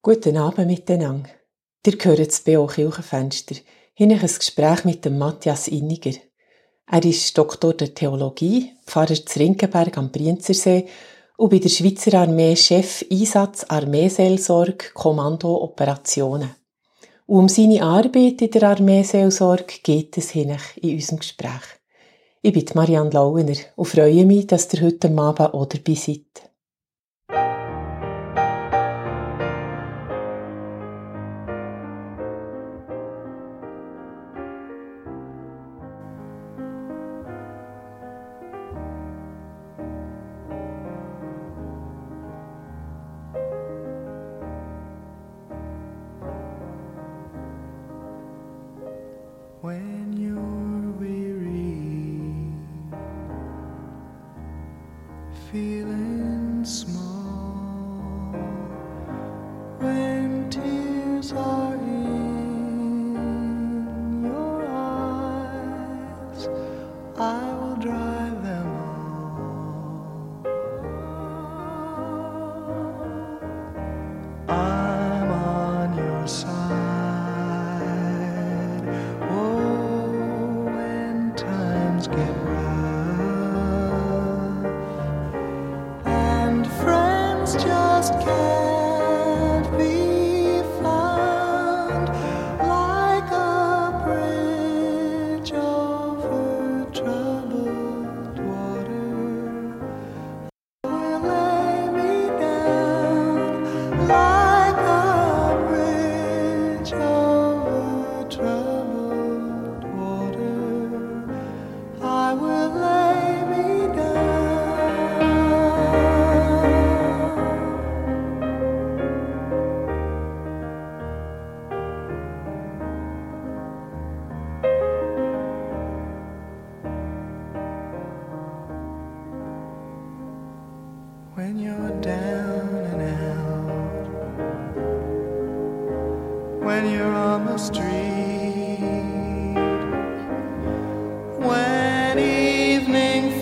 Guten Abend miteinander. Ihr hört das B.O. Kirchenfenster. Hinten ein Gespräch mit dem Matthias Inniger. Er ist Doktor der Theologie, Pfarrer zu Rinkenberg am Brienzersee und bei der Schweizer Armee Chef Einsatz Armeeseelsorge Kommando Operationen. Und um seine Arbeit in der Armeeseelsorge geht es in unserem Gespräch. Ich bin Marianne Lauener und freue mich, dass ihr heute Abend auch dabei seid. When you're weary, feeling small, when tears are in your eyes, I will dry them all. I'm on your side. Get rough and friends just can't be found like a bridge over troubled water. Will lay me down like a bridge over troubled water. I will lay me down. When you're down and out, when you're on the street, when evening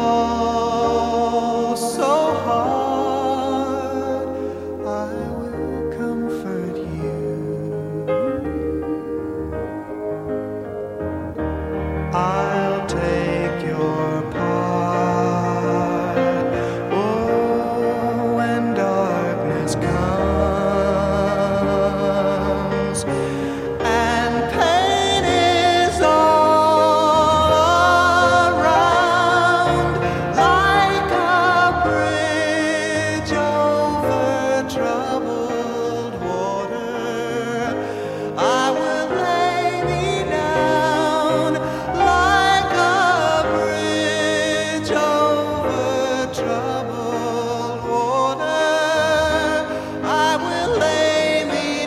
falls so hard, I will comfort you. I'll take your part. Oh, when darkness comes and pain is all around, like a bridge over troubled water, I will lay me down like a bridge over troubled water. I will lay me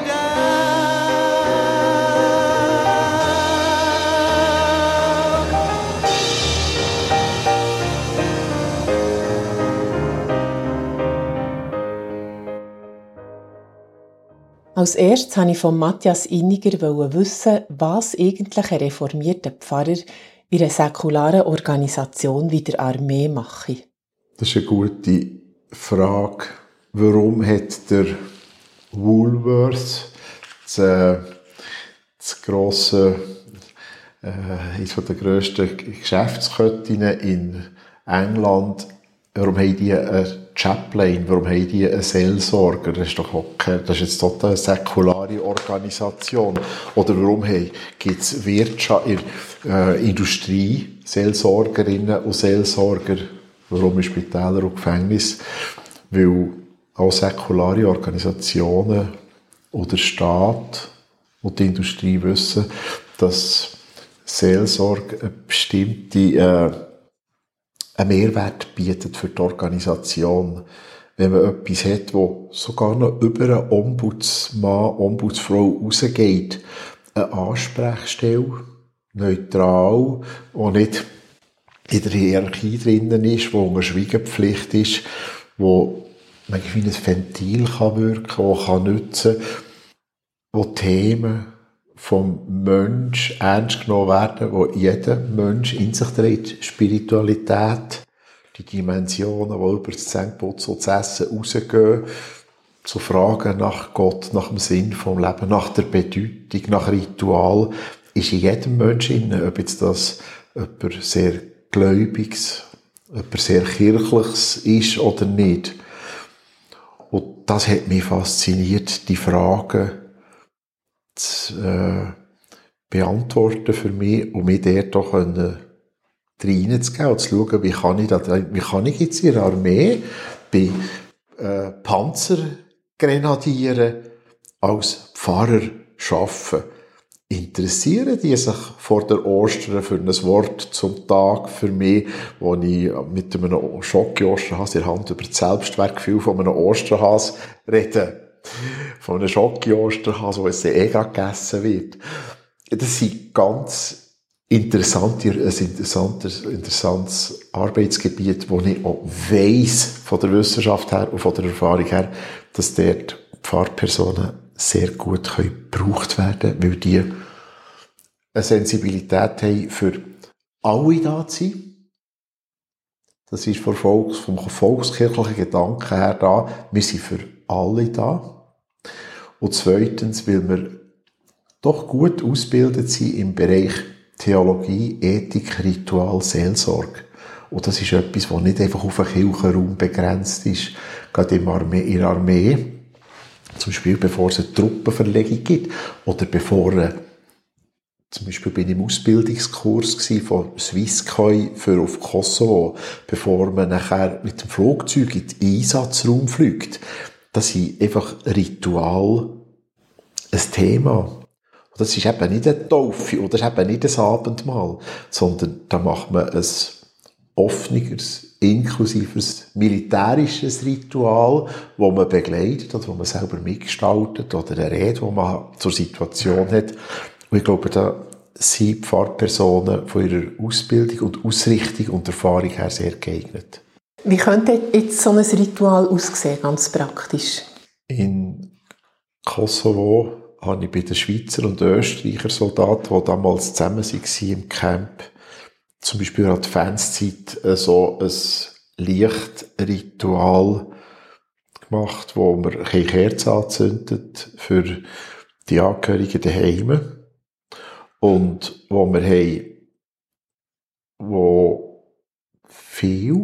Als erstes wollte ich von Matthias Inniger wissen, was eigentlich ein reformierter Pfarrer in einer säkularen Organisation wie der Armee mache. Das ist eine gute Frage. Warum hat der Woolworths, das grosse, eines der grössten Geschäftsketten in England, warum haben die eine Chaplain, warum haben die einen Seelsorger? Das ist doch okay. Das ist jetzt total eine säkulare Organisation. Oder warum gibt es Industrie, Seelsorgerinnen und Seelsorger? Warum in Spitälern und Gefängnissen? Weil auch säkulare Organisationen oder Staat und die Industrie wissen, dass Seelsorge eine bestimmte einen Mehrwert bietet für die Organisation. Wenn man etwas hat, das sogar noch über einen Ombudsmann, Ombudsfrau rausgeht, eine Ansprechstelle, neutral, die nicht in der Hierarchie drinnen ist, wo eine Schweigepflicht ist, wo manchmal wie ein Ventil kann wirken, das kann nützen, wo Themen vom Mensch ernst genommen werden, wo jeder Mensch in sich trägt. Spiritualität, die Dimensionen, die über das Zähneputzen und das Essen rausgehen, zu fragen nach Gott, nach dem Sinn vom Leben, nach der Bedeutung, nach Ritual, ist in jedem Menschen drin, ob jetzt das jemand sehr Gläubiges, jemand sehr Kirchliches ist oder nicht. Und das hat mich fasziniert, die Fragen zu beantworten für mich und mich dort auch reinzugehen und zu schauen, wie kann ich jetzt in der Armee bei Panzergrenadieren als Pfarrer arbeiten. Interessieren die sich vor der Ostern für ein Wort zum Tag für mich, wo ich mit einem Schocki-Osterhase in der Hand über das Selbstwertgefühl von einem Osterhase rede? Von einem Schocki-Osterhase, wo es gerade gegessen wird. Das sind ganz interessantes Arbeitsgebiet, wo ich auch weiss, von der Wissenschaft her und von der Erfahrung her, dass dort Pfarrpersonen sehr gut gebraucht werden können, weil die eine Sensibilität haben, für alle da zu sein. Das ist vom volkskirchlichen Gedanken her da. Wir sind für alle da. Und zweitens, weil wir doch gut ausgebildet sind im Bereich Theologie, Ethik, Ritual, Seelsorge. Und das ist etwas, das nicht einfach auf einen Kirchenraum begrenzt ist. Gerade in der Armee, zum Beispiel bevor es eine Truppenverlegung gibt, oder bevor zum Beispiel bin ich im Ausbildungskurs von Swisscom für auf Kosovo, bevor man nachher mit dem Flugzeug in den Einsatzraum fliegt. Das ist einfach Ritual ein Thema. Und das ist eben nicht eine Taufe oder das ist eben nicht ein Abendmahl, sondern da macht man ein offeneres, inklusives, militärisches Ritual, das man begleitet oder das man selber mitgestaltet oder eine Rede, die man zur Situation hat. Und ich glaube, da sind Pfarrpersonen von ihrer Ausbildung und Ausrichtung und Erfahrung her sehr geeignet. Wie könnte jetzt so ein Ritual aussehen, ganz praktisch? In Kosovo habe ich bei den Schweizer und Österreicher Soldaten, die damals zusammen waren im Camp, zum Beispiel an der Adventszeit so ein Lichtritual gemacht, wo man Kerzen anzündet für die Angehörigen daheim. Und wo viele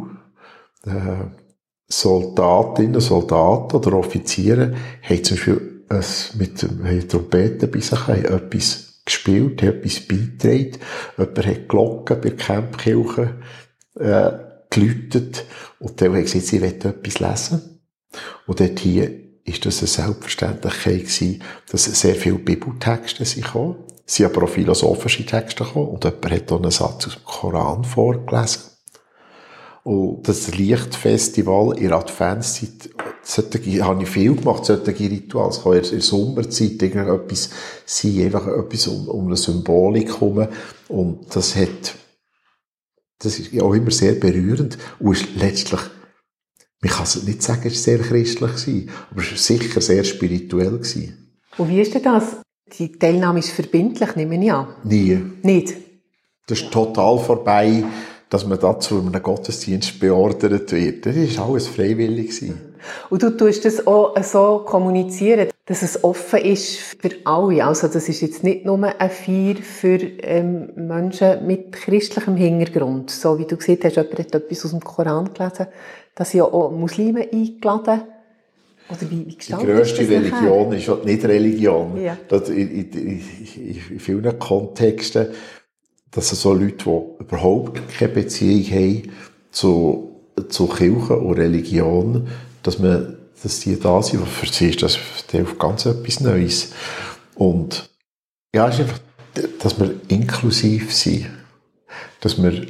Soldatinnen und Soldaten oder Offiziere haben zum Beispiel mit Trompeten bei sich etwas gespielt, haben etwas beigetragen. Jemand hat Glocken bei der Campkirche geläutet und dann hat gesagt, sie wollen etwas lesen. Und dort hier ist das eine Selbstverständlichkeit gewesen, dass sehr viele Bibeltexte kamen. Es sind aber auch philosophische Texte gekommen und jemand hat auch einen Satz aus dem Koran vorgelesen. Und das Lichtfestival in der Adventszeit, habe ich viel gemacht, solche Rituale. Es kann in der Sommerzeit irgendetwas sein, einfach etwas um eine Symbolik herum. Und das ist auch immer sehr berührend und ist letztlich, man kann es nicht sagen, es war sehr christlich gewesen, aber es war sicher sehr spirituell gewesen. Und wie ist denn das? Die Teilnahme ist verbindlich, nehme ich an? Nie. Nicht? Das ist total vorbei, dass man dazu in einem Gottesdienst beordert wird. Das war alles freiwillig gewesen. Und du tust das auch so kommunizieren, dass es offen ist für alle. Also das ist jetzt nicht nur eine Feier für Menschen mit christlichem Hintergrund. So wie du gesagt hast, jemand hat etwas aus dem Koran gelesen. Da sind ja auch Muslime eingeladen. Oder wie gestaltet die grösste Religion nachher? ist auch nicht Religion. Ja. In vielen Kontexten, dass so Leute, die überhaupt keine Beziehung haben zu Kirche und Religion, dass die da sind, für sie ist das ganz etwas Neues. Und ja, es ist einfach, dass wir inklusiv sind. Dass wir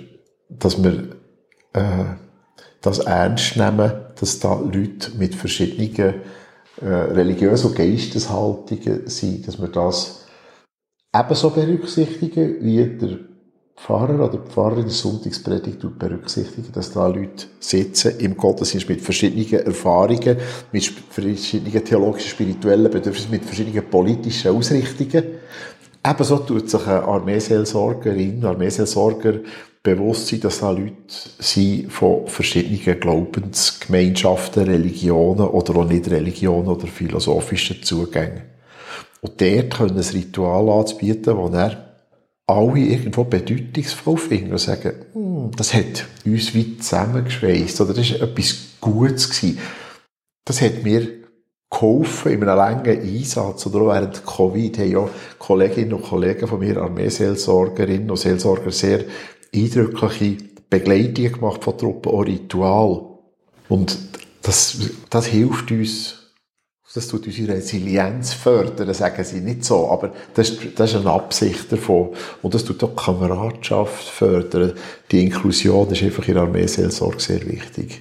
das ernst nehmen, dass da Leute mit verschiedenen religiösen und Geisteshaltungen sind, dass wir das ebenso berücksichtigen, wie der Pfarrer oder die Pfarrerin der Sonntagspredigt berücksichtigen, dass da Leute sitzen im Gottesdienst mit verschiedenen Erfahrungen, mit verschiedenen theologischen, spirituellen Bedürfnissen, mit verschiedenen politischen Ausrichtungen. Ebenso tut sich eine Armeeseelsorgerin, Armeeseelsorger bewusst sein, dass da Leute sind von verschiedenen Glaubensgemeinschaften, Religionen oder auch Nicht-Religionen oder philosophischen Zugängen. Und dort können ein Ritual anzubieten, wo er alle irgendwo bedeutungsvoll finden und sagen, das hat uns weit zusammengeschweißt oder das war etwas Gutes gewesen. Das hat mir geholfen in einem langen Einsatz oder auch während Covid haben ja Kolleginnen und Kollegen von mir, Armeeseelsorgerinnen und Seelsorger, sehr eindrückliche Begleitungen gemacht von Truppen, auch Ritual. Und das hilft uns. Das tut unsere Resilienz fördern, sagen sie nicht so, aber das ist eine Absicht davon. Und das tut auch die Kameradschaft fördern. Die Inklusion ist einfach in der Armeeseelsorge sehr wichtig.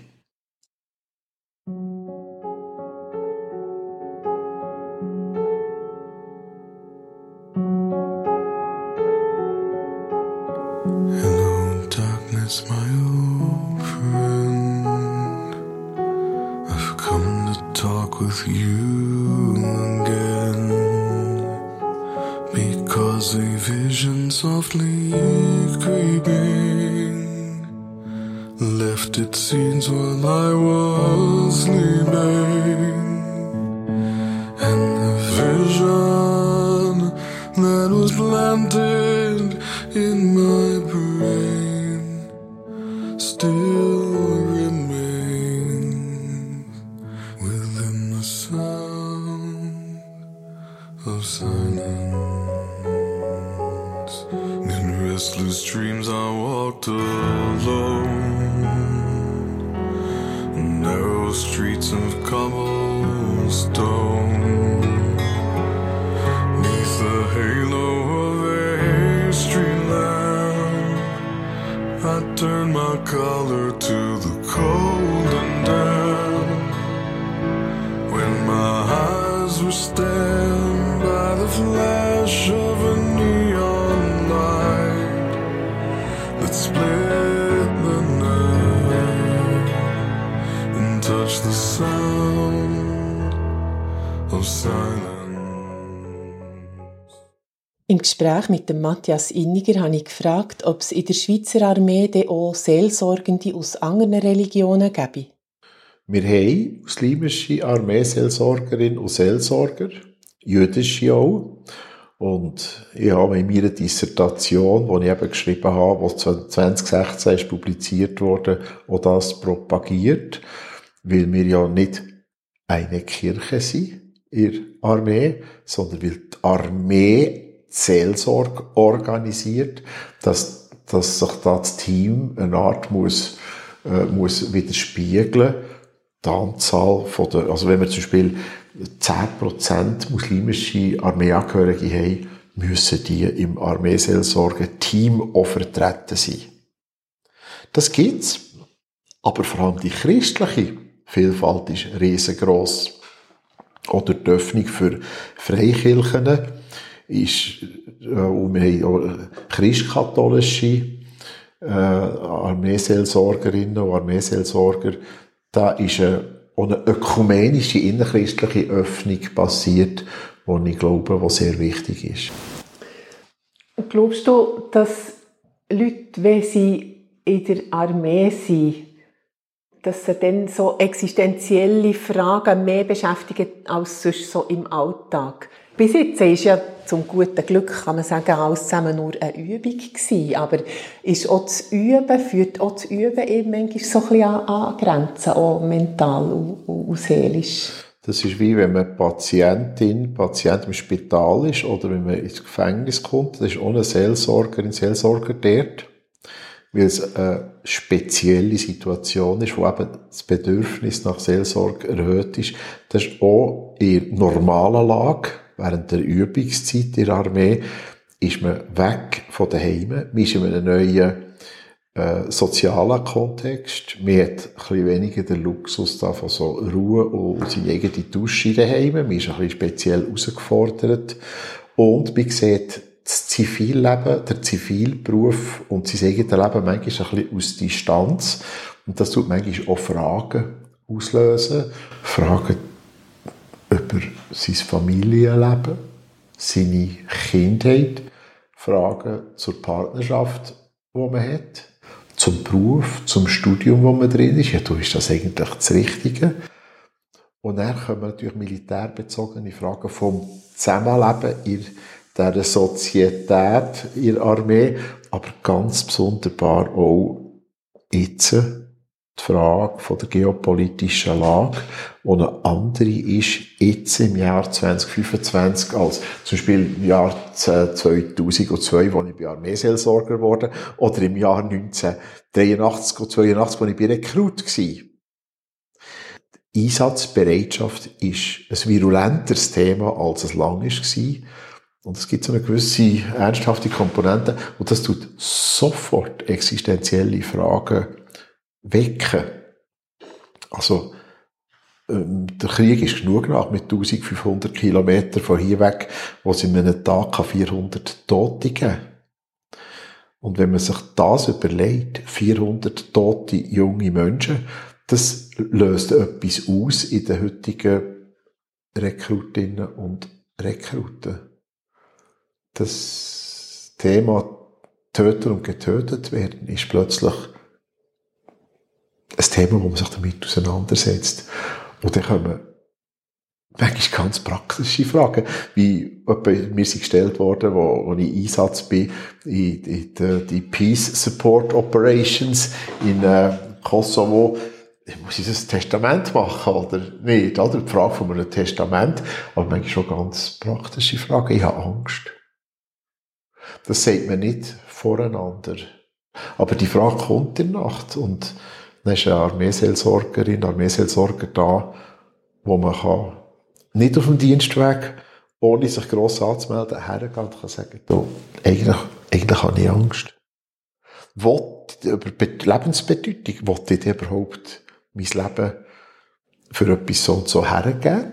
Hello, darkness, my old friend. I've come to talk with you again, because a vision softly creeping left its seeds while I was sleeping, and the vision that was planted in my brain still remains within the sound of silence. In restless dreams I walked alone, narrow streets of cobblestone, neath the halo of a street lamp. I turned my collar to the cold and damp, when my eyes were stabbed by the flash of a neon light that split the night and touched the sound of silence. Im Gespräch mit dem Matthias Inniger habe ich gefragt, ob es in der Schweizer Armee dann auch Seelsorgende aus anderen Religionen gäbe. Wir haben muslimische Armeeseelsorgerinnen und Seelsorger, jüdische auch. Und ich habe in meiner Dissertation, die ich eben geschrieben habe, die 2016 ist publiziert wurde, auch das propagiert, weil wir ja nicht eine Kirche sind in der Armee, sondern weil die Armee Seelsorge organisiert, dass sich da das Team eine Art muss widerspiegeln. Die Anzahl von der, also wenn wir zum Beispiel 10% muslimische Armeeangehörige haben, müssen die im Armeeseelsorge-Team auch vertreten sein. Das gibt's, aber vor allem die christliche Vielfalt ist riesengroß. Oder die Öffnung für Freikirchen ist, und wir haben auch christkatholische Armeeseelsorgerinnen und Armeeseelsorger. Da ist auch eine ökumenische, innerchristliche Öffnung passiert, die ich glaube, die sehr wichtig ist. Glaubst du, dass Leute, wenn sie in der Armee sind, dass sie dann so existenzielle Fragen mehr beschäftigen als sonst so im Alltag? Bis jetzt ist ja zum guten Glück, kann man sagen, alles zusammen nur eine Übung gewesen. Aber ist auch das Üben, führt auch das Üben eben manchmal so ein bisschen an Grenzen, auch mental und seelisch? Das ist wie wenn man Patient im Spital ist oder wenn man ins Gefängnis kommt. Das ist auch eine Seelsorgerin, Seelsorger dort, weil es eine spezielle Situation ist, wo eben das Bedürfnis nach Seelsorge erhöht ist. Das ist auch in normaler Lage. Während der Übungszeit in der Armee ist man weg von den Heimen. Man ist in einem neuen sozialen Kontext. Man hat ein bisschen weniger den Luxus da von so Ruhe und seine eigene Dusche daheim. Man ist ein bisschen speziell herausgefordert. Und man sieht das Zivilleben, der Zivilberuf und sein eigenes Leben manchmal ein bisschen aus Distanz. Und das tut manchmal auch Fragen auslösen. Fragen über sein Familienleben, seine Kindheit, Fragen zur Partnerschaft den man hat, zum Beruf, zum Studium, wo man drin ist. Ja, du ist das eigentlich das Richtige. Und dann kommen natürlich militärbezogene Fragen vom Zusammenleben in dieser Sozietät, in der Armee, aber ganz besonderbar auch jetzt die Frage von der geopolitischen Lage, die eine andere ist jetzt im Jahr 2025 als zum Beispiel im Jahr 2002, als ich bei Armeeseelsorger wurde, oder im Jahr 1983 und 82, als ich bei Rekrut war. Die Einsatzbereitschaft ist ein virulenteres Thema, als es lang war. Und es gibt so eine gewisse ernsthafte Komponente, und das tut sofort existenzielle Fragen wecken. Also, der Krieg ist genug nach, mit 1500 Kilometern von hier weg, wo es in einem Tag 400 Tote geben. Und wenn man sich das überlegt, 400 tote junge Menschen, das löst etwas aus in den heutigen Rekrutinnen und Rekruten. Das Thema Töter und getötet werden ist plötzlich ein Thema, wo man sich damit auseinandersetzt. Und dann kommen manchmal ganz praktische Fragen, wie mir sind gestellt worden, wo ich Einsatz bin in die Peace Support Operations in Kosovo. Muss ich das Testament machen oder nicht? Oder? Die Frage von einem Testament, aber manchmal schon ganz praktische Fragen. Ich habe Angst. Das sagt man nicht voreinander. Aber die Frage kommt in der Nacht, und dann ist eine Armeeseelsorgerin, Armeeseelsorger da, wo man kann nicht auf dem Dienstweg, ohne sich gross anzumelden, hergehen und kann sagen, du, eigentlich habe ich Angst. Über die Lebensbedeutung, will ich denn überhaupt mein Leben für etwas so und so hergeben?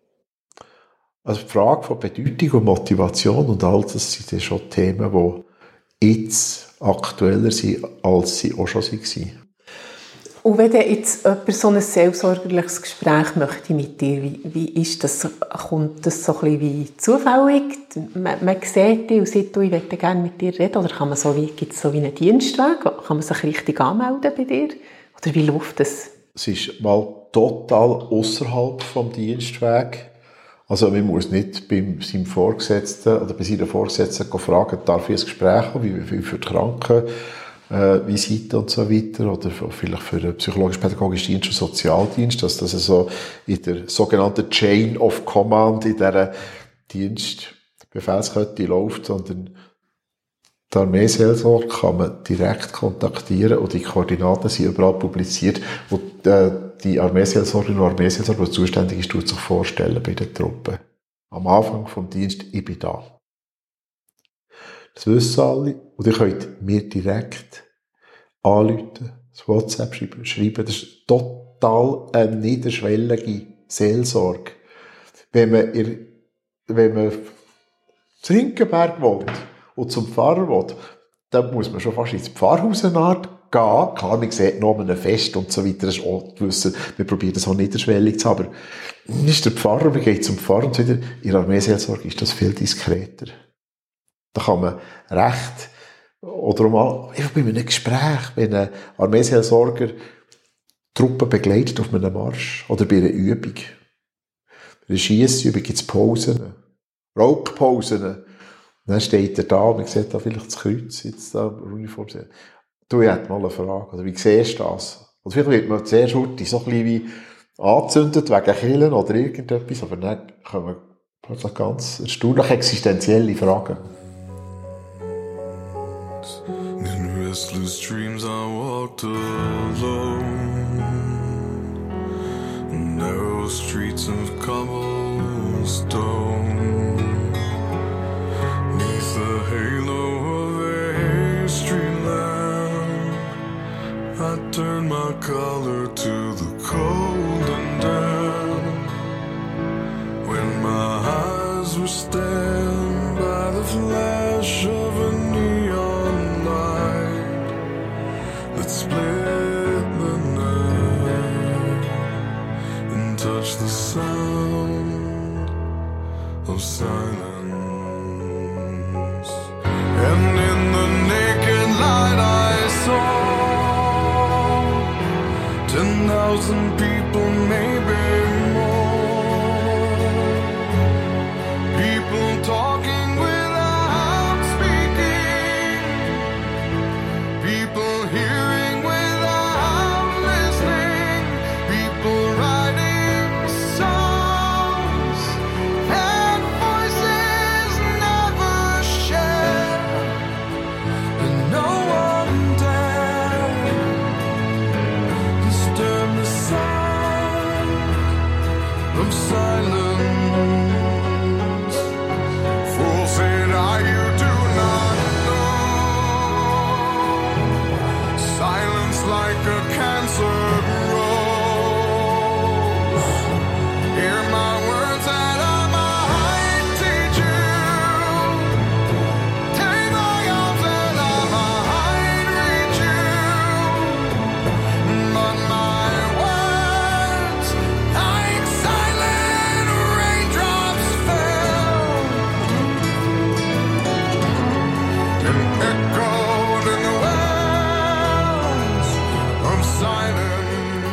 Also die Frage von Bedeutung und Motivation und all das sind ja schon Themen, die jetzt aktueller sind, als sie auch schon waren. Und wenn jetzt jemand so ein seelsorgerliches Gespräch möchte mit dir, wie ist das? Kommt das so ein bisschen wie zufällig? Man sieht dich und sagt, ich möchte gerne mit dir reden. Oder kann man gibt es so wie einen Dienstweg? Kann man sich richtig anmelden bei dir? Oder wie läuft das? Es ist mal total ausserhalb vom Dienstweg. Also man muss nicht bei seinem Vorgesetzten oder bei seiner Vorgesetzten fragen, darf ich ein Gespräch haben, wie für die Krankenvisite und so weiter, oder vielleicht für den psychologisch-pädagogischen Dienst und Sozialdienst, dass das so in der sogenannten Chain of Command in dieser Dienstbefehlskette läuft, sondern die Armeeseelsorge kann man direkt kontaktieren und die Koordinaten sind überall publiziert, wo die Armeeseelsorgerin und Armeeseelsorger, die zuständig ist, tut sich vorstellen bei den Truppen. Am Anfang vom Dienst, ich bin da. Das wissen alle. Und ihr könnt mir direkt anrufen, das WhatsApp schreiben. Das ist total eine niederschwellige Seelsorge. Wenn man in Rinkenberg wohnt und zum Pfarrer will, dann muss man schon fast ins Pfarrhausenart gehen. Klar, man sieht noch ein Fest und so weiter. Das ist auch zu wissen. Wir probieren das auch niederschwellig zu haben. Aber ist der Pfarrer, man geht zum Pfarrer und so weiter. In der Armeeseelsorge ist das viel diskreter. Da kann man recht, oder auch mal, einfach bei einem Gespräch, wenn ein Armeeseelsorger Truppen begleitet auf einem Marsch oder bei einer Übung. Bei einer Schiessübung gibt es Pausen, Rauchpausen. Dann steht er da, man sieht da vielleicht das Kreuz, jetzt da in der Uniform. Du, ich hätte mal eine Frage, oder wie siehst du das? Oder vielleicht wird man zuerst so ein bisschen wie angezündet wegen Killen oder irgendetwas, aber dann kommen plötzlich ganz erstaunlich existenzielle Fragen. In restless dreams I walked alone, narrow streets of cobblestone, neath the halo of a street lamp, I turned my collar to the cold and damp, when my eyes were stabbed by the flash of a neon light that split the night and touched the sound of silence. And in the naked light I saw 10,000 people, maybe more. People talking without speaking. People hearing without listening. People writing songs and voices never shared. And no one dared disturb the sound of silence. Fool said I, you do not know. Silence like a cancer grows. Hear my words and I might teach you. Take my arms and I might reach you. But my words, like silent raindrops, fell and echoed in the wells of silence.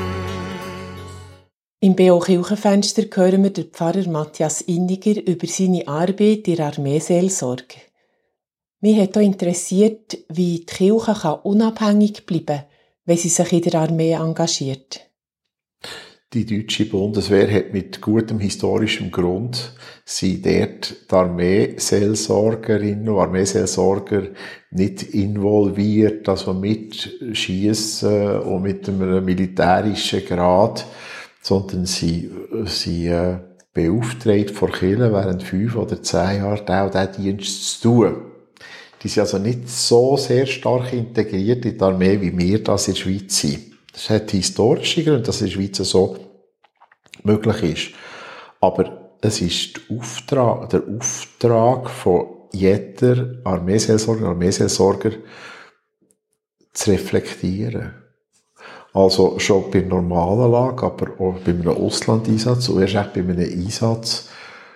Im BO Kirchenfenster hören wir den Pfarrer Matthias Inniger über seine Arbeit in der Armeeseelsorge. Mich hat auch interessiert, wie die Kirche unabhängig bleiben kann, wenn sie sich in der Armee engagiert. Die deutsche Bundeswehr hat mit gutem historischem Grund sie dort die Armeeseelsorgerinnen und Armeeseelsorger nicht involviert, also mitschiessen und mit einem militärischen Grad, sondern sie beauftragt vor Kirche während 5 oder 10 Jahren auch diesen Dienst zu tun. Die sind also nicht so sehr stark integriert in die Armee, wie wir das in der Schweiz sind. Das hat historische Gründe, dass es in der Schweiz so möglich ist. Aber es ist der Auftrag von jeder Armeeseelsorger zu reflektieren. Also schon bei normalen Lage, aber auch bei einem Auslandeinsatz und erst auch bei einem Einsatz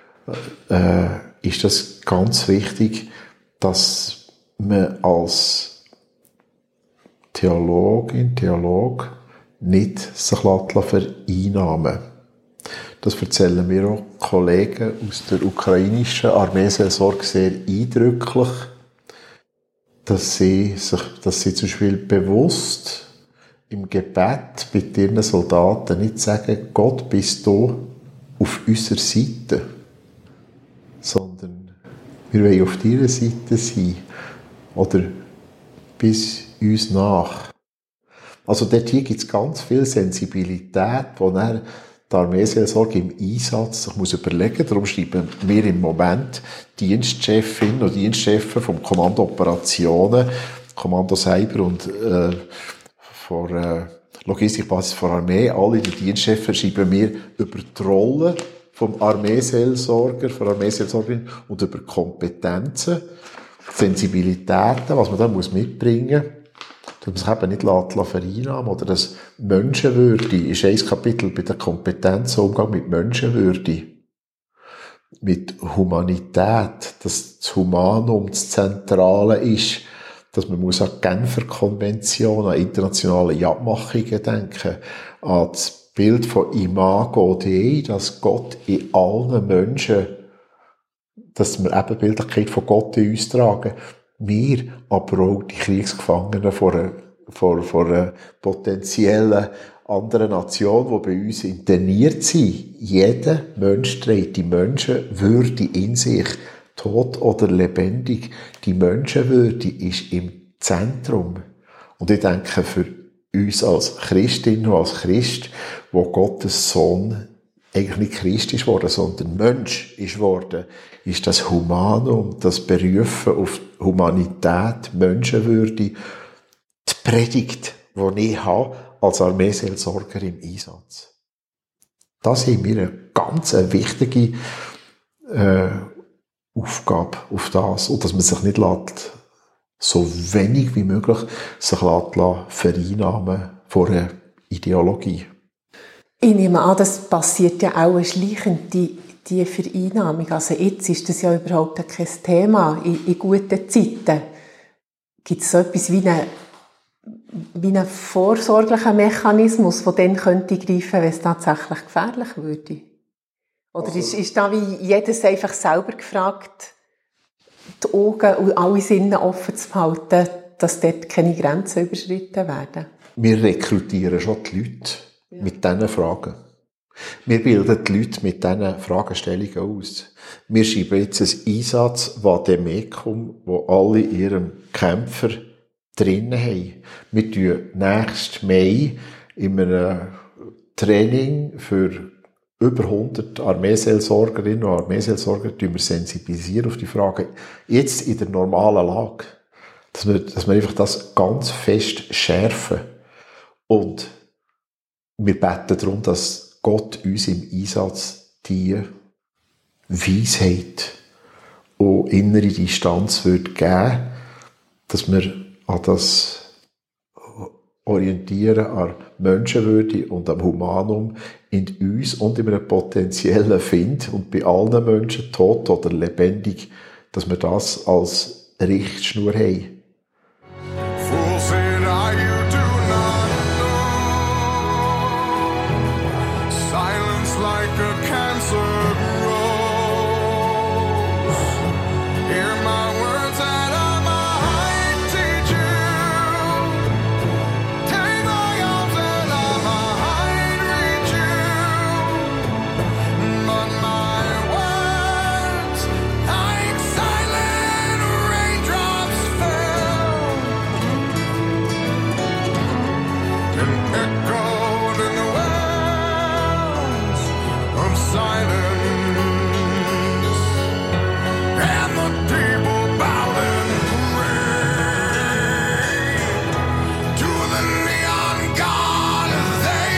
ist das ganz wichtig, dass man als Theologin, Theolog nicht sich vereinnahmen. Das erzählen mir auch Kollegen aus der ukrainischen Armeeseelsorge sehr eindrücklich, dass sie zum Beispiel bewusst im Gebet mit ihren Soldaten nicht sagen, Gott, bist du auf unserer Seite, sondern wir wollen auf deiner Seite sein oder bis uns nach. Also dort hier gibt es ganz viel Sensibilität, wo dann die Armeeseelsorge im Einsatz sich muss überlegen. Darum schreiben wir im Moment Dienstchefinnen und Dienstchefe vom Kommando Operationen, Kommando Cyber und Logistikbasis vor Armee, alle die Dienstchefe schreiben wir über die Rolle vom Armeeseelsorger, von Armeeseelsorgerin und über Kompetenzen, Sensibilitäten, was man da mitbringen muss, dass man sich eben nicht vereinnahmen oder das Menschenwürde ist ein Kapitel bei der Kompetenz, Umgang mit Menschenwürde, mit Humanität, dass das Humanum das Zentrale ist, dass man muss an die Genfer Konvention, an internationale Abmachungen denken, an das Bild von Imago Dei, dass Gott in allen Menschen, dass wir Ebenbildlichkeit von Gott in uns tragen. Wir, aber auch die Kriegsgefangenen vor einer potenziellen anderen Nation, die bei uns interniert sind. Jeder Mensch trägt die Menschenwürde in sich, tot oder lebendig. Die Menschenwürde ist im Zentrum. Und ich denke, für uns als Christin und als Christ, wo Gottes Sohn eigentlich nicht Christ ist worden, sondern Mensch ist worden, ist das Humanum, das Berufen auf Humanität, Menschenwürde, die Predigt, die ich habe als Armeeseelsorger im Einsatz. Das ist mir eine ganz wichtige Aufgabe auf das. Und dass man sich nicht lässt, so wenig wie möglich sich vereinnahmen von einer Ideologie. Ich nehme an, das passiert ja auch schleichend, die Vereinnahmung. Also jetzt ist das ja überhaupt kein Thema in guten Zeiten. gibt es so etwas wie einen vorsorglichen Mechanismus, der dann könnte greifen, wenn es tatsächlich gefährlich würde? Oder ist da wie jedes einfach selber gefragt, die Augen und alle Sinne offen zu behalten, dass dort keine Grenzen überschritten werden? Wir rekrutieren schon die Leute mit diesen Fragen. Wir bilden die Leute mit diesen Fragestellungen aus. Wir schreiben jetzt ein Einsatz-Vademekum, wo alle ihrem Kämpfer drinnen haben. Wir tun nächsten Mai in einem Training für über 100 Armeeseelsorgerinnen und Armeeseelsorger sensibilisieren auf die Frage, jetzt in der normalen Lage, dass wir einfach das ganz fest schärfen. Und wir beten darum, dass Gott uns im Einsatz die Weisheit und innere Distanz wird geben, dass wir an das Orientieren an Menschenwürde und am Humanum in uns und in einem potenziellen Find und bei allen Menschen, tot oder lebendig, dass wir das als Richtschnur haben. Fool said I, you do not know. Silence like a cancer grows. Hear my words that I might teach you. Take my arms that I might reach you. But my words, like silent raindrops, fell and echoed in the wells of silence. And the people bowed and prayed to the neon god they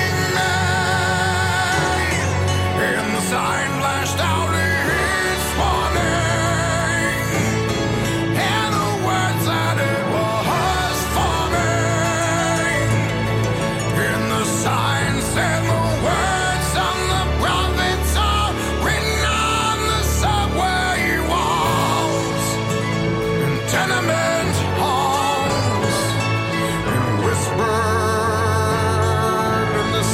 made. And the sign flashed out its warning, and the words that it was forming. And the sign said the words of the prophets are written on the subway walls and tenement halls, and whispered in the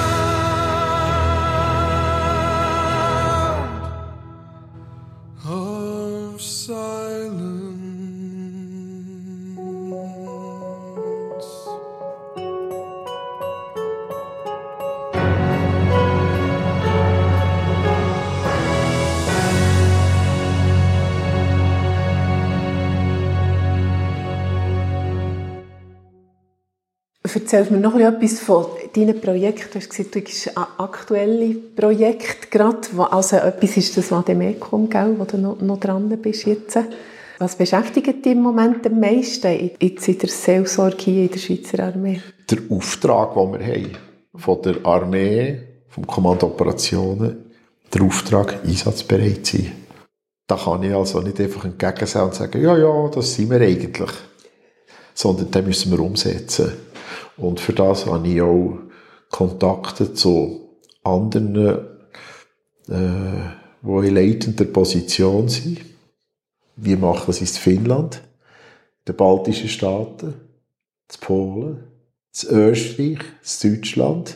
sound of silence. Erzähl mir noch etwas von deinen Projekten. Du hast gesagt, du hast aktuelle Projekte gerade. Also etwas ist das Vademekum, gell, wo du noch dran bist jetzt. Was beschäftigt dich im Moment am meisten jetzt in der Seelsorge hier in der Schweizer Armee? Der Auftrag, den wir haben, von der Armee, vom Kommando Operationen, der Auftrag, einsatzbereit zu sein. Da kann ich also nicht einfach entgegensehen und sagen, ja, das sind wir eigentlich. Sondern den müssen wir umsetzen. Und für das habe ich auch Kontakte zu anderen, die in leitender Position sind. Wie machen sie es in Finnland, in den baltischen Staaten, in Polen, in Österreich, in Deutschland.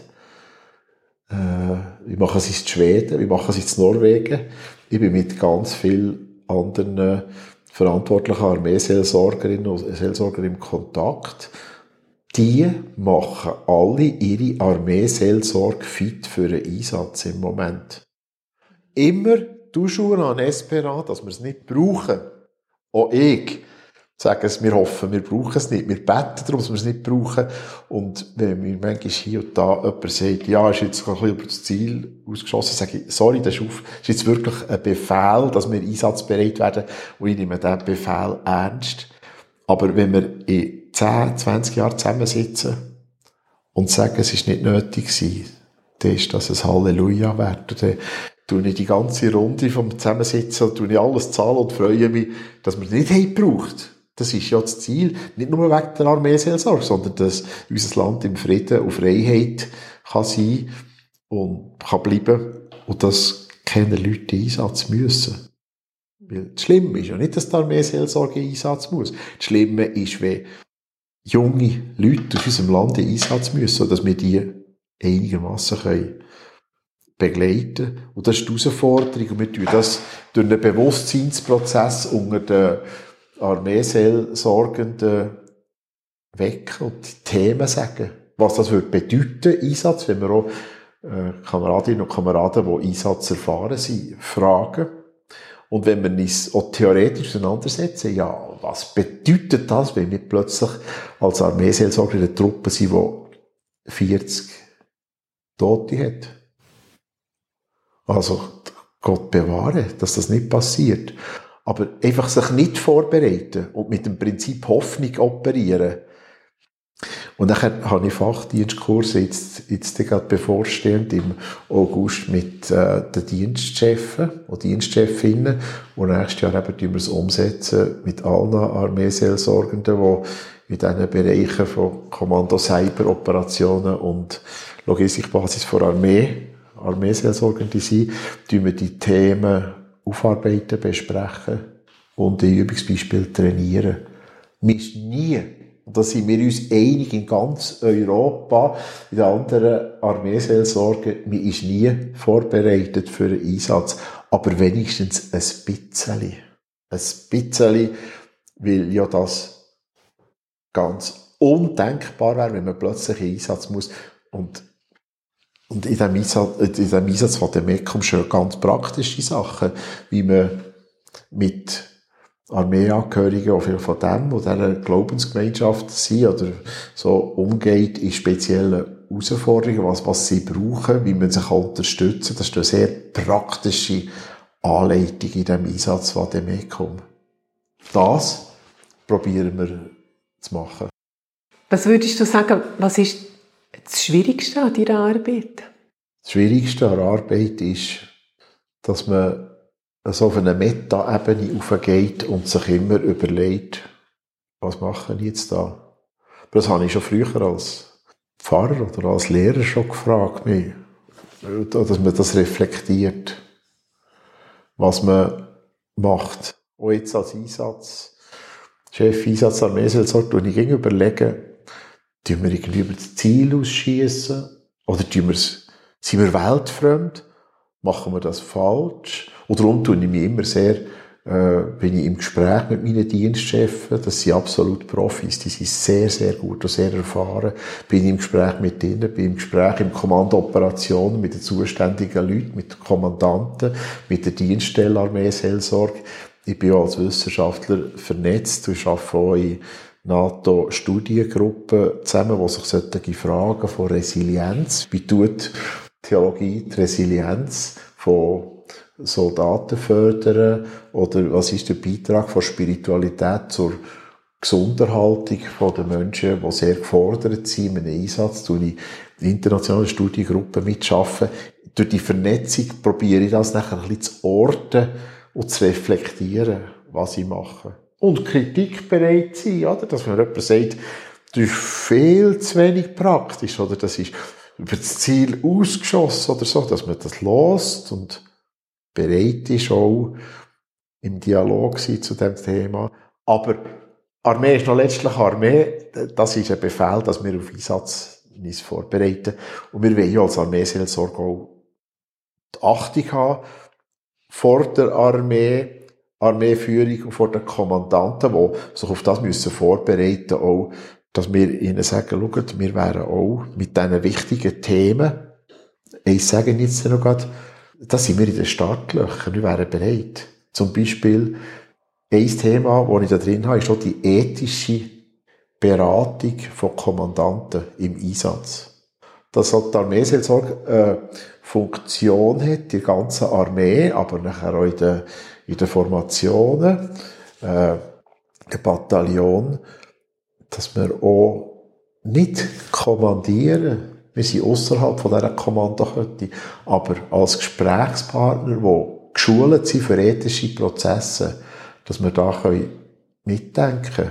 Wie machen sie es in Schweden, wie machen sie es in Norwegen. Ich bin mit ganz vielen anderen verantwortlichen Armeeseelsorgerinnen und Seelsorgern im Kontakt. Die machen alle ihre Armeeseelsorge fit für einen Einsatz im Moment. Immer toujours en espérant, dass wir es nicht brauchen. Auch ich sage es, wir hoffen, wir brauchen es nicht. Wir beten darum, dass wir es nicht brauchen. Und wenn mir manchmal hier und da jemand sagt, ja, ist jetzt ein bisschen über das Ziel ausgeschossen, sage ich, sorry, das ist jetzt wirklich ein Befehl, dass wir einsatzbereit werden. Und ich nehme diesen Befehl ernst. Aber wenn wir in 10, 20 Jahren zusammensitzen und sagen, es ist nicht nötig gewesen, dann ist das ein Halleluja wert. Und dann tue ich die ganze Runde vom Zusammensitzen und tue ich alles zahlen und freue mich, dass wir es nicht gebraucht. Das ist ja das Ziel. Nicht nur wegen der Armeeseelsorge, sondern dass unser Land im Frieden und Freiheit kann sein und kann bleiben. Und dass keine Leute in Einsatz müssen. Weil das Schlimme ist ja nicht, dass die Armeeseelsorge in Einsatz muss. Das Schlimme ist, wenn junge Leute aus unserem Land in Einsatz müssen, sodass wir die einigermaßen begleiten können. Und das ist die Herausforderung. Und wir tun das durch einen Bewusstseinsprozess unter den Armeeseelsorgenden wecken und die Themen sagen. Was das würde bedeuten, Einsatz, wenn wir auch Kameradinnen und Kameraden, die Einsatz erfahren sind, fragen. Und wenn wir uns auch theoretisch auseinandersetzen, ja, was bedeutet das, wenn wir plötzlich als Armeeseelsorger in einer Truppe sind, die 40 Tote hat? Also, Gott bewahre, dass das nicht passiert. Aber einfach sich nicht vorbereiten und mit dem Prinzip Hoffnung operieren. Und dann habe ich Fachdienstkurse jetzt gerade bevorstehend im August mit den Dienstchefen und Dienstchefinnen. Und nächstes Jahr eben tun wir es umsetzen mit allen Armeeseelsorgenden, die in diesen Bereichen von Kommando Cyberoperationen und Logistikbasis von Armeeseelsorgende sind, tun wir die Themen aufarbeiten, besprechen und in Übungsbeispielen trainieren. Wir ist nie, und da sind wir uns einig in ganz Europa, in den anderen Armeeseelsorgen, man ist nie vorbereitet für einen Einsatz. Aber wenigstens ein bisschen. Ein bisschen, weil ja das ganz undenkbar wäre, wenn man plötzlich in Einsatz muss. Und in diesem Einsatz von der MEC kommst du ganz praktische Sachen, wie man mit Armeeangehörigen, auch viel von dem, die dieser Glaubensgemeinschaft sind, oder so umgeht in speziellen Herausforderungen, was sie brauchen, wie man sich unterstützen kann. Das ist eine sehr praktische Anleitung in diesem Einsatz von der MEC. Das probieren wir zu machen. Was würdest du sagen, was ist das Schwierigste an deiner Arbeit? Das Schwierigste an der Arbeit ist, dass man so auf eine Meta-Ebene aufgeht und sich immer überlegt, was mache ich jetzt da? Aber das habe ich schon früher als Pfarrer oder als Lehrer schon gefragt, dass man das reflektiert, was man macht. Auch jetzt als Chef Einsatz Armeeseelsorge, und ich ging überlegen, tun wir irgendwie über das Ziel ausschiessen? Oder sind wir weltfremd? Machen wir das falsch? Und darum tue ich mich immer sehr, bin ich im Gespräch mit meinen Dienstchefen, das sind absolut Profis, die sind sehr, sehr gut und sehr erfahren, bin ich im Gespräch mit ihnen, bin im Gespräch im Kommando Operationen mit den zuständigen Leuten, mit den Kommandanten, mit der Dienststelle Armeeseelsorge. Ich bin auch als Wissenschaftler vernetzt und arbeite auch in NATO-Studiengruppen zusammen, die sich solche Fragen von Resilienz, wie tut Theologie die Resilienz von Soldaten fördern, oder was ist der Beitrag von Spiritualität zur Gesunderhaltung der Menschen, die sehr gefordert sind in einem Einsatz, tue ich in internationalen Studiengruppen mitarbeiten. Durch die Vernetzung probiere ich das nachher ein bisschen zu orten und zu reflektieren, was ich mache. Und kritikbereit sein, oder? Dass mir jemand sagt, das ist viel zu wenig praktisch, oder das ist über das Ziel ausgeschossen, oder so, dass man das lässt und bereit ist, auch im Dialog sein zu diesem Thema. Aber Armee ist noch letztlich Armee. Das ist ein Befehl, dass wir auf Einsatz uns vorbereiten. Und wir wollen ja als Armeeseelsorge auch die Achtung haben vor der Armeeführung und vor den Kommandanten, die sich auf das müssen vorbereiten, auch, dass wir ihnen sagen, schaut, wir wären auch mit diesen wichtigen Themen, ich sage jetzt noch gerade, da sind wir in den Startlöchern, wir wären bereit. Zum Beispiel, ein Thema, das ich da drin habe, ist auch die ethische Beratung von Kommandanten im Einsatz. Dass halt die Armeeseelsorge eine Funktion hat, in der ganzen Armee, aber nachher auch in den Formationen, ein Bataillon, dass wir auch nicht kommandieren. Wir sind ausserhalb von dieser Kommandokette, aber als Gesprächspartner, die geschult sind für ethische Prozesse, dass wir da mitdenken können.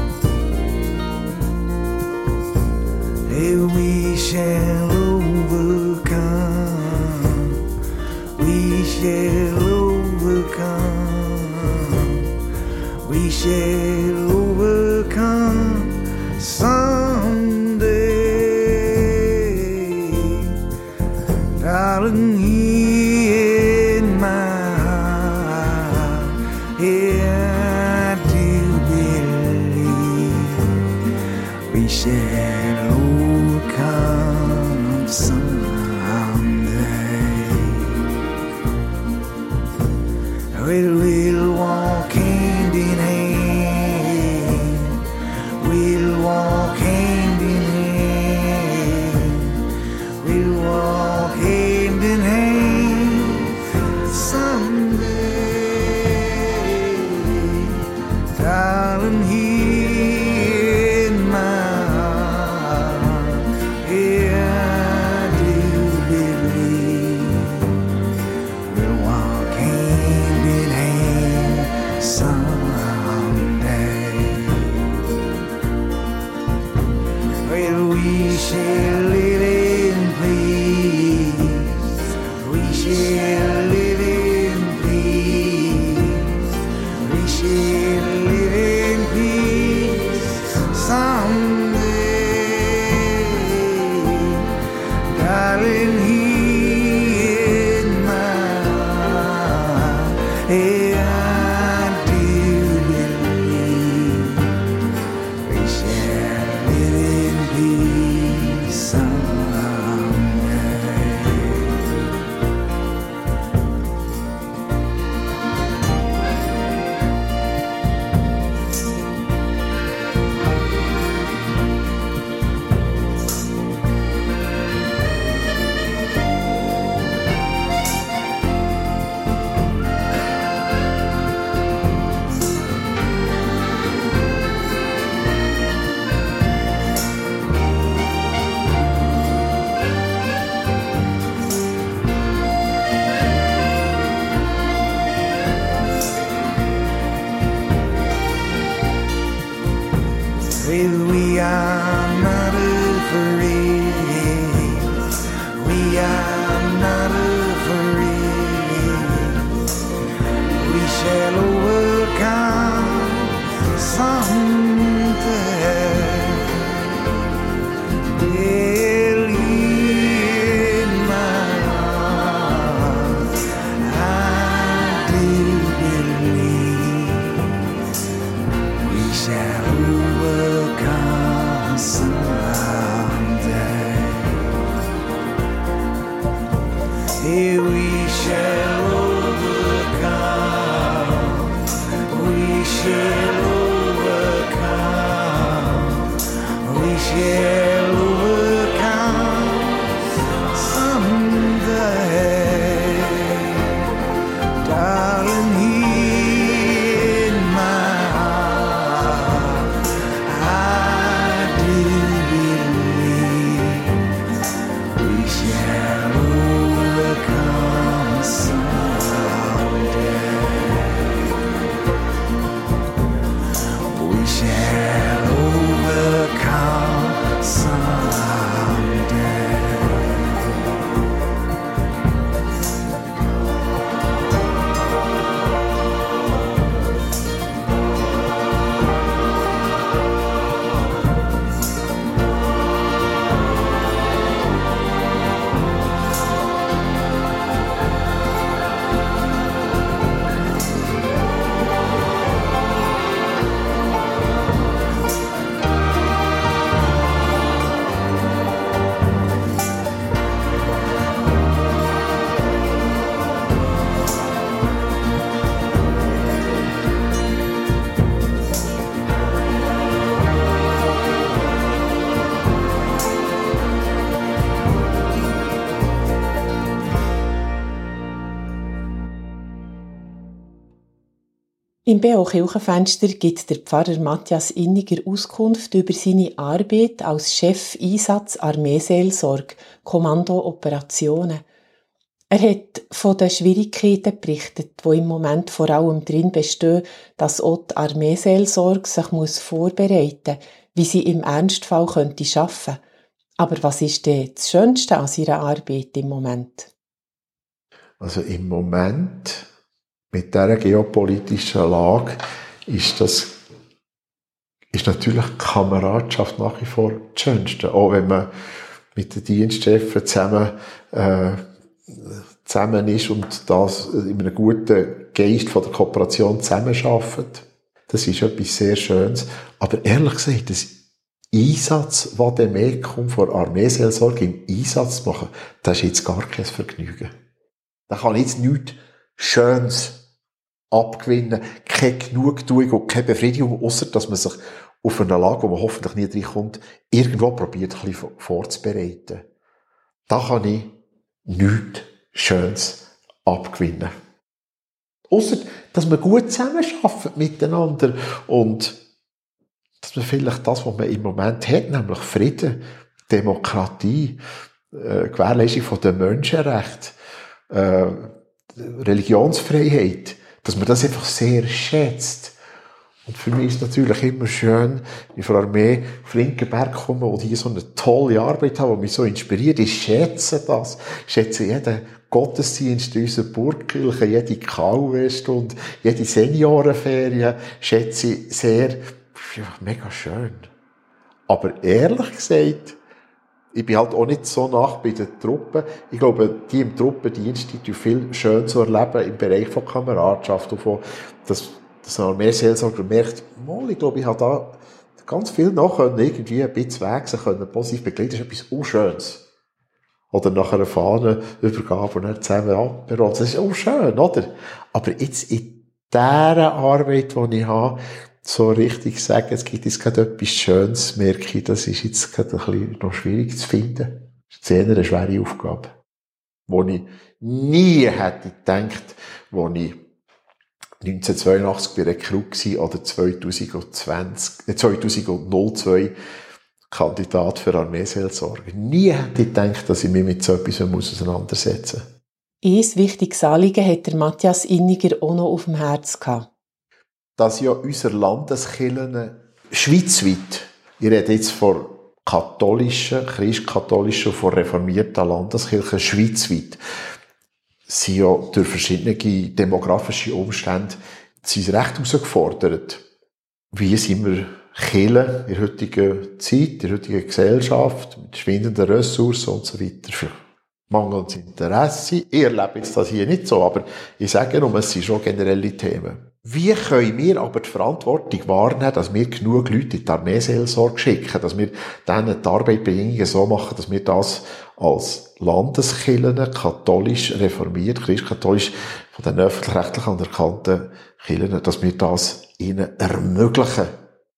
Hey, we shall overcome. Darling, here in my heart, yeah, I do believe we shall overcome someday. We'll walk hand in hand. We'll walk hand in hand. We'll walk hand in hand someday. Darling, here in my heart, yeah, I do believe we'll walk hand in hand someday. Well, we shall live in peace. We shall live in peace. We shall live in peace someday. Darling, here in my heart, yeah, I do believe we shall live in peace someday. Well, we are not afraid. We are not afraid. We shall overcome someday. Well, in my heart, I do believe we shall overcome someday. Here we shall overcome. We shall overcome. We shall overcome someday. Darling, here in my heart, I do believe we shall overcome someday. We shall overcome someday. Im B.O. Kirchenfenster gibt der Pfarrer Matthias Inniger Auskunft über seine Arbeit als Chef Einsatz Armeeseelsorge, Kommando Operationen. Er hat von den Schwierigkeiten berichtet, die im Moment vor allem darin bestehen, dass auch die Armeeseelsorge sich vorbereiten muss, wie sie im Ernstfall arbeiten könnte. Aber was ist denn das Schönste an seiner Arbeit im Moment? Also im Moment, mit dieser geopolitischen Lage, ist natürlich die Kameradschaft nach wie vor das Schönste. Auch wenn man mit den Dienstchefen zusammen zusammen ist und das in einem guten Geist von der Kooperation zusammenarbeitet. Das ist etwas sehr Schönes. Aber ehrlich gesagt, das Einsatz, was der mehr kommt, von Armeeseelsorge im Einsatz zu machen, das ist jetzt gar kein Vergnügen. Da kann jetzt nichts Schönes abgewinnen, keine Genugtuung und keine Befriedigung, ausser dass man sich auf eine Lage, wo man hoffentlich nie reinkommt, irgendwo probiert, ein bisschen vorzubereiten. Da kann ich nichts Schönes abgewinnen. Ausser, dass man gut zusammenarbeitet miteinander und dass man vielleicht das, was man im Moment hat, nämlich Frieden, Demokratie, Gewährleistung der Menschenrechte, Religionsfreiheit, dass man das einfach sehr schätzt. Und für mich ist es natürlich immer schön, wenn ich von der Armee auf Rinkenberg komme und hier so eine tolle Arbeit habe, die mich so inspiriert. Ich schätze das. Ich schätze jeden Gottesdienst in unserer Burgkirche, jede Kauweststunde, jede Seniorenferien schätze ich sehr. Ja, mega schön. Aber ehrlich gesagt, ich bin halt auch nicht so nach bei den Truppen. Ich glaube, die im Truppendienst, die viel schön zu erleben im Bereich von Kameradschaft und von, dass ein Armeeseelsorger merkt, ich glaube, ich habe da ganz viel noch irgendwie ein bisschen weg sein können, positiv begleiten. Das ist etwas Unschönes. Oder nach einer Fahnenübergabe und dann zusammen Apero. Das ist auch schön, oder? Aber jetzt in dieser Arbeit, die ich habe, so richtig sagen, es gibt jetzt gerade etwas Schönes, merke ich, das ist jetzt gerade ein bisschen noch schwierig zu finden. Das ist eher eine schwere Aufgabe. Wo ich nie hätte gedacht, wo ich 1982 bei Rekrut war oder 2002 Kandidat für Armeeseelsorge. Nie hätte ich gedacht, dass ich mich mit so etwas auseinandersetzen muss. Ein wichtiges Anliegen hat der Matthias Inniger auch noch auf dem Herz gehabt. Dass ja unsere Landeskirchen schweizweit, ich rede jetzt von katholischen, christkatholischen und von reformierten Landeskirchen schweizweit, sind ja durch verschiedene demografische Umstände sind recht herausgefordert. Wie sind wir Kirchen in der heutigen Zeit, in der heutigen Gesellschaft, mit schwindenden Ressourcen und so weiter, für mangelndes Interesse. Ich erlebe jetzt das hier nicht so, aber ich sage nur, es sind schon generelle Themen. Wie können wir aber die Verantwortung wahrnehmen, dass wir genug Leute in die Armeeseelsorge schicken, dass wir denen die Arbeitsbedingungen so machen, dass wir das als Landeskirchen, katholisch reformiert, christkatholisch, von den öffentlich-rechtlich anerkannten Kirchen, dass wir das ihnen ermöglichen,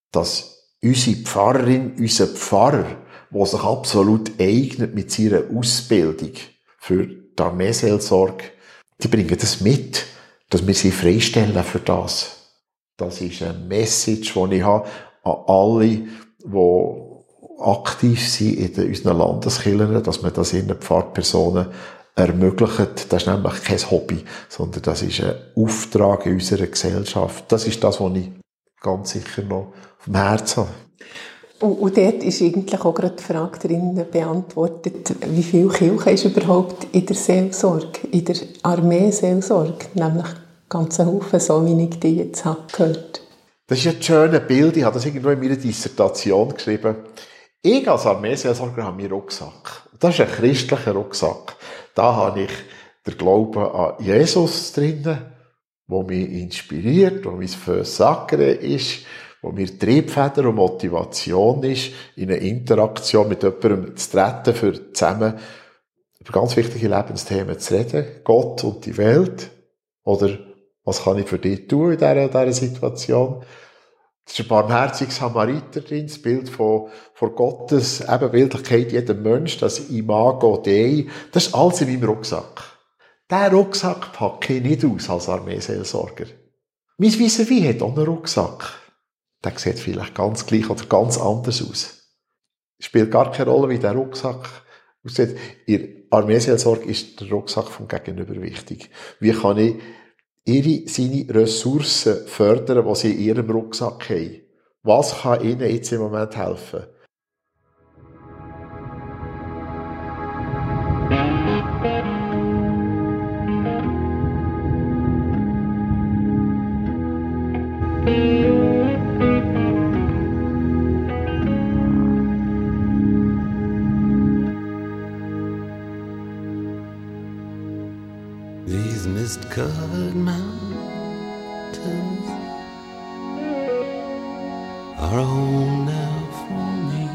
dass unsere Pfarrerin, unser Pfarrer, der sich absolut eignet mit seiner Ausbildung für die Armeeseelsorge, die bringen das mit, dass wir sie freistellen für das. Das ist eine Message, die ich habe an alle, die aktiv sind in unseren Landeskirchen, dass man das ihren Pfarrpersonen ermöglicht. Das ist nämlich kein Hobby, sondern das ist ein Auftrag in unserer Gesellschaft. Das ist das, was ich ganz sicher noch auf dem Herzen habe. Und dort ist eigentlich auch gerade die Frage drin beantwortet, wie viel Kirche ist überhaupt in der Seelsorge, in der Armeeseelsorge, nämlich ganz ein Haufen, so wie ich die jetzt habe gehört. Das ist ein schönes Bild, ich habe das irgendwo in meiner Dissertation geschrieben. Ich als Armeeseelsorger habe meinen Rucksack. Das ist ein christlicher Rucksack. Da habe ich den Glauben an Jesus drinnen, der mich inspiriert, der mein Versagen ist, wo mir Triebfeder und Motivation ist, in eine Interaktion mit jemandem zu treten, für zusammen über ganz wichtige Lebensthemen zu reden. Gott und die Welt. Oder was kann ich für dich tun in dieser Situation? Das ist ein barmherziger Samariter drin, das Bild von Gottes Ebenbildlichkeit, jeder Mensch, das Imago Dei. Das ist alles in meinem Rucksack. Diesen Rucksack packe ich nicht aus als Armeeseelsorger. Mein Vis-à-vis hat auch einen Rucksack. Der sieht vielleicht ganz gleich oder ganz anders aus. Es spielt gar keine Rolle, wie der Rucksack aussieht. In der Armeeseelsorge ist der Rucksack vom Gegenüber wichtig. Wie kann ich seine Ressourcen fördern, die sie in ihrem Rucksack haben? Was kann ihnen jetzt im Moment helfen? These mist-covered mountains are a home now for me,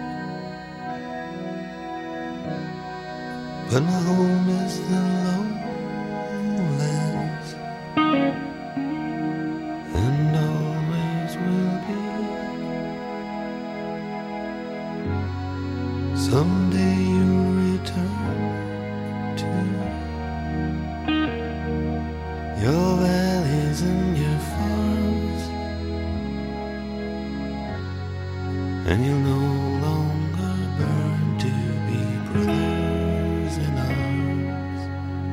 but my home is the lowlands, and always will be. Someday you'll return to your valleys and your farms, and you'll no longer burn to be brothers in arms.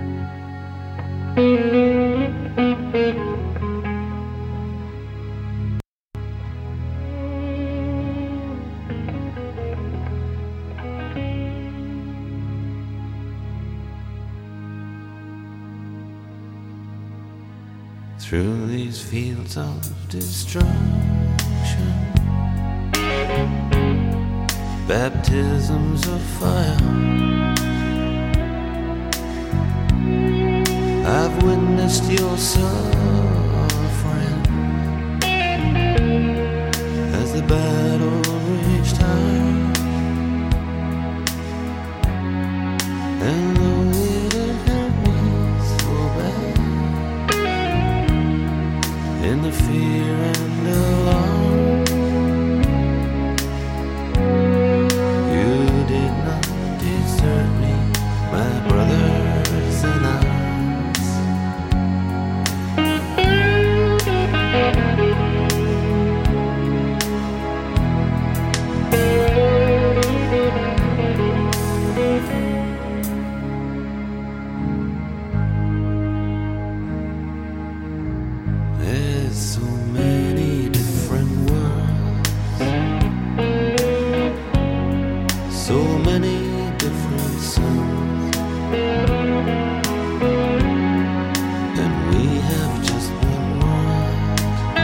Through these fields of destruction, baptisms of fire, I've witnessed your suffering as the battle reached high, and though it hurt me so bad, in the fear and alarm, you did not desert me, my brothers in arms. There's so many different worlds, so many different suns, and we have just one world,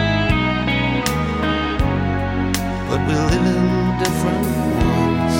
but we live in different ones.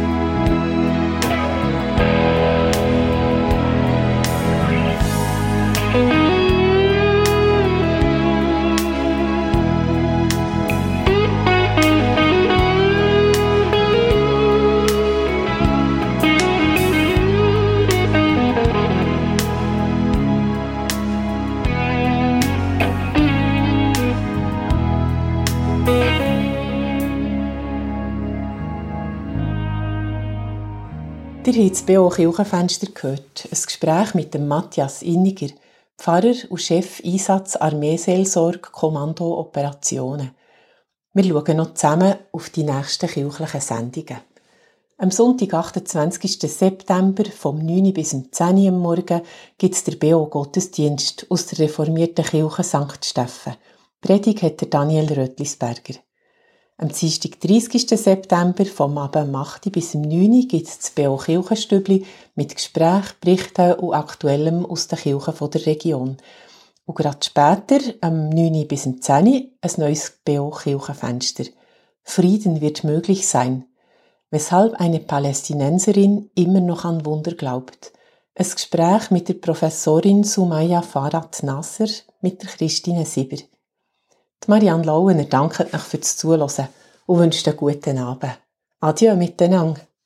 Ihr habt das B.O. Kirchenfenster gehört, ein Gespräch mit dem Matthias Inniger, Pfarrer und Chef Einsatz Armeeseelsorge Kommando Operationen. Wir schauen noch zusammen auf die nächsten kirchlichen Sendungen. Am Sonntag, 28. September, vom 9 bis 10 Uhr am Morgen, gibt es den B.O. Gottesdienst aus der reformierten Kirche St. Stephen. Predigt hat der Daniel Rötlisberger. Am Dienstag, 30. September, vom Abend 8 bis 9 Uhr, gibt es das B.O. Kirchenstübli mit Gesprächen, Berichten und Aktuellem aus den Kirchen der Region. Und gerade später, am 9 bis 10 Uhr, ein neues B.O. Kirchenfenster. Frieden wird möglich sein. Weshalb eine Palästinenserin immer noch an Wunder glaubt. Ein Gespräch mit der Professorin Sumaya Farad Nasser mit der Christine Sieber. Die Marianne Lauener dankt euch fürs Zuhören und wünscht einen guten Abend. Adieu miteinander.